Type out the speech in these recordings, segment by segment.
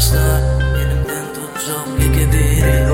taşlı elimden tutacak iki biri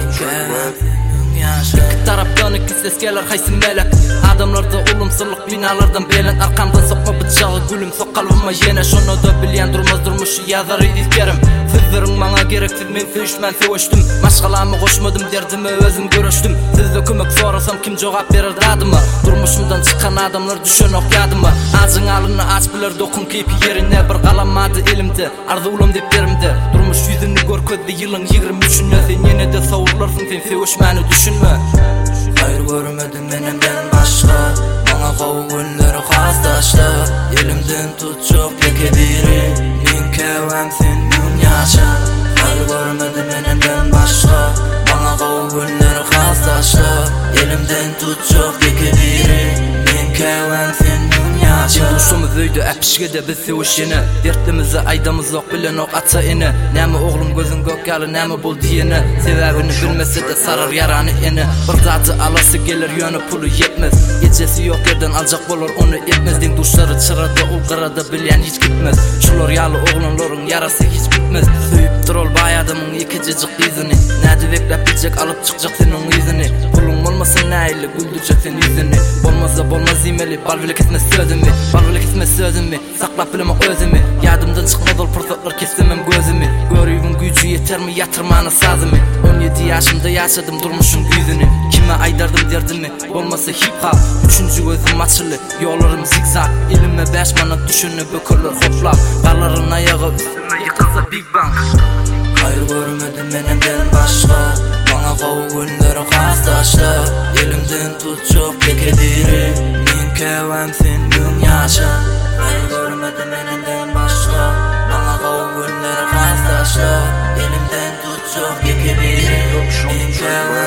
İki taraftan iki ses gelir haysi melek Adamlarda olumsuzluk binalardan belen Arkamdan sokma bıçağı gülüm sok kalbıma yine Şunu da bilyen durmaz durmuşu yazar idikerim Sizlerin bana gerektir men sevişmen seviştim Maşgalamı koşmadım derdimi özüm görüştüm Sizde kömek sorasam kim cevap verir adıma Durmuşumdan çıkan adamlar düşen ok yadıma Acın alını aç bilir dokun keyfi yerine Bir kalamadı elimde arzulum dep derimde Durmuş yüzünü gör közde yılın 23'ünde Sen yine de savurlarsın sen sevişmeni düşünme Hayır görmedim benimden başka Bana kavu günleri kazdaşlı Elimden tutacak iki biri Men kevem sen gün yaşa Hayır görmedim benimden başka Bana kavu günleri kazdaşlı Elimden tutacak iki biri Men kevem sen gün yaşa Duşumuz öydü əpişgede biz sevişini Dertlimizi aydamız yok bilen ok atsa ini Näme oğlum gözün gök yalı näme bol diyeni Sebebini bilmese de sarar yaranı ini Bir zatı alası gelir yönü pulu yetmez Gecesi yok yerden alacak bolur onu etmez Den duşları çırada ulgarada bilen hiç gitmez Şular yalı oğlunların yarası hiç bitmez Söyüp dur ol bay adamın ikicicik izini Nädi beklep bilecek alıp çıkacak senin izini Pulun olmasa näyle güldürecek sen yüzünü Olmazsa bolmaz imeli balvili kesmez sözümü Balvili kesmez sözümü Saklap bileme özümü Yadımdan çıkmaz ol fırsatlar kesemem gözümü Görüyün gücü yeter mi yatırmana sazımı 17 yaşımda yaşadım durmuşun yüzünü Kime aydardım derdimi olmasa hip hop 3. gözüm açılı yollarım zigzag Elime 5 manat düşünü bökülür hopla Karların ayağı üstüme yıkılsa Big Bang Hayır görmedim benimden başka Bana kavu günleri kazdaşlı Elimden tutacak iki biri Men kevem sen gün yaşa Hayır görmedim benimden başka Bana kavu günleri kazdaşlı Elimden tutacak iki biri Men kevem